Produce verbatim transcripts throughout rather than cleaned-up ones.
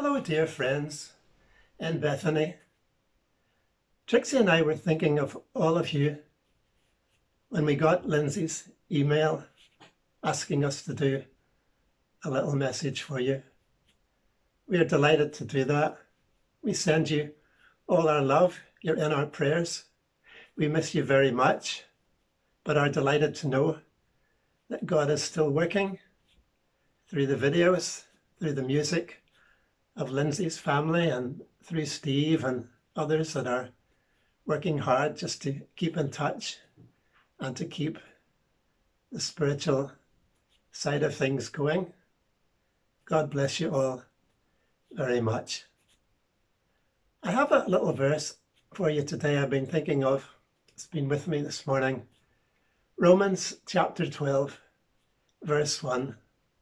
Hello, dear friends in Bethany. Trixie and I were thinking of all of you when we got Lindsay's email asking us to do a little message for you. We are delighted to do that. We send you all our love. You're in our prayers. We miss you very much, but are delighted to know that God is still working through the videos, through the music of Lindsay's family, and through Steve and others that are working hard just to keep in touch and to keep the spiritual side of things going. God bless you all very much. I have a little verse for you today I've been thinking of. It's been with me this morning. Romans chapter twelve, verse one.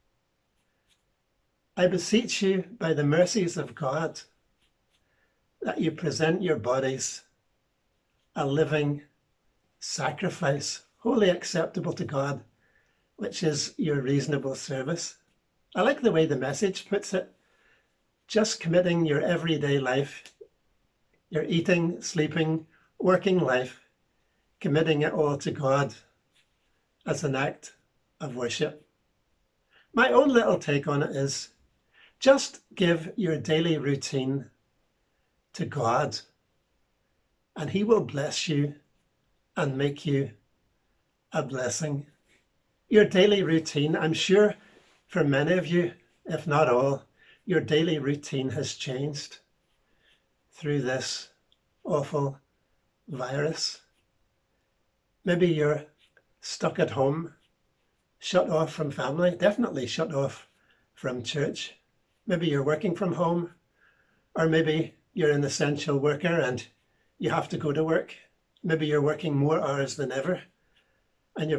I beseech you by the mercies of God that you present your bodies a living sacrifice, wholly acceptable to God, which is your reasonable service. I like the way the Message puts it. Just committing your everyday life, your eating, sleeping, working life, committing it all to God as an act of worship. My own little take on it is just give your daily routine to God, and He will bless you and make you a blessing. Your daily routine, I'm sure for many of you, if not all, your daily routine has changed through this awful virus. Maybe you're stuck at home, shut off from family, definitely shut off from church. Maybe you're working from home, or maybe you're an essential worker and you have to go to work. Maybe you're working more hours than ever